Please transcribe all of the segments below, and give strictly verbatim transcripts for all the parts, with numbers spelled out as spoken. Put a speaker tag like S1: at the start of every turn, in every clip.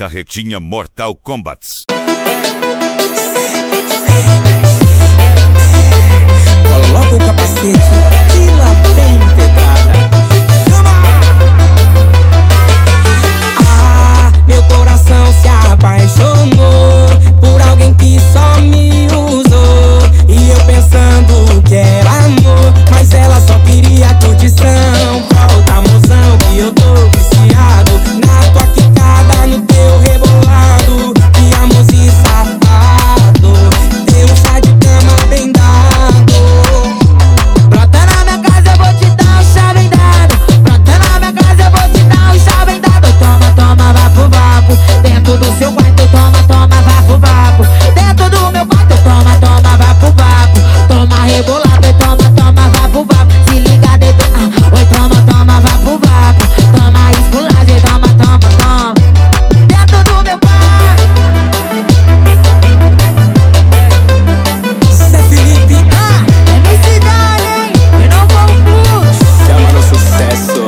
S1: Carretinha Mortal Kombat.
S2: Coloca o capacete e lá vem pedrada. Ah, meu coração se apaixonou por alguém que só me usou. E eu pensando que era amor, mas ela só queria curtição. Volta, mozão, que eu tô viciado na tua quicada, no teu rebolado. Que amorzinho safado, teu chá de cama bem dado. Brota na minha casa, eu vou te dar um chá bem dado. Brota na minha casa, eu vou te dar um chá bem dado. Toma, toma, vá pro vapo. Dentro do seu quarto, toma, toma, vá pro vapo. Dentro do meu quarto, toma, toma, vá pro vapo. Toma rebolado, e toma, toma, vá pro vapo. Se liga, dedo, ah, oi, toma, toma, vá pro vapo. Toma esculagem, toma, toma, toma. Dentro do meu quarto. Cê Felipe, ah, é minha cidade, hein? Eu não vou puxo. Chama no sucesso.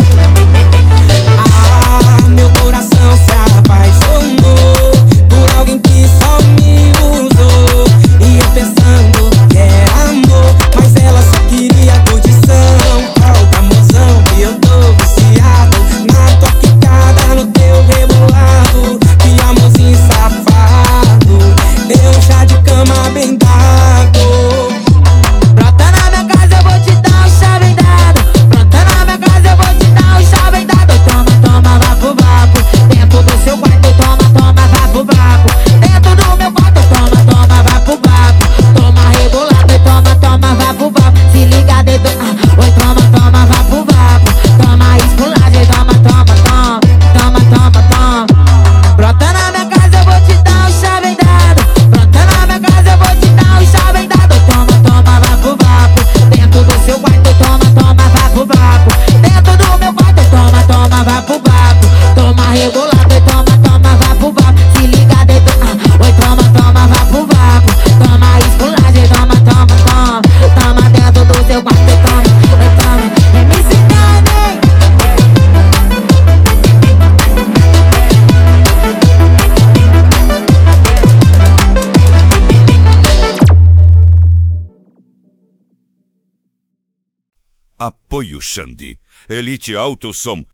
S2: Ah, meu coração se apaixonou por alguém que só me usou. E eu pensando que era amor, mas ela só queria curtição. Volta, mozão, que eu tô viciado na tua quicada, no teu rebolado. Que amorzinho safado, deu chá de cama bem dado. Brota na minha casa, eu vou te dar um chá bem dado. Brota na minha casa, eu vou te dar um chá bem dado. Toma, toma, vá pro vapo. Dentro do seu quarto, toma, toma, vá pro vapo. Dentro do meu quarto, toma, toma, vá pro vapo. Toma rebolado, e toma, toma, vá pro vapo. Se liga, dedo, ah, oi, toma, toma, vá pro vapo. Toma esculagem, toma, toma, toma. Toma, toma, toma. Brota na minha casa, eu vou te dar um chá bem dado. Brota na minha casa, eu vou te dar um chá bem dado. Toma, toma, vá pro vapo. Dentro do seu quarto, toma, toma, vá pro vapo. Dentro do meu quarto, toma, toma, vá pro vapo. Toma rebolado, e toma, toma, vá pro vapo. Se liga, dedo, ah, oi, toma, toma, vá pro vapo. Toma esculagem, toma, toma, toma. Toma dentro do seu quarto, toma, oi, toma. É me ensinando, hein?
S1: Apoio Xande. Elite Alto Som.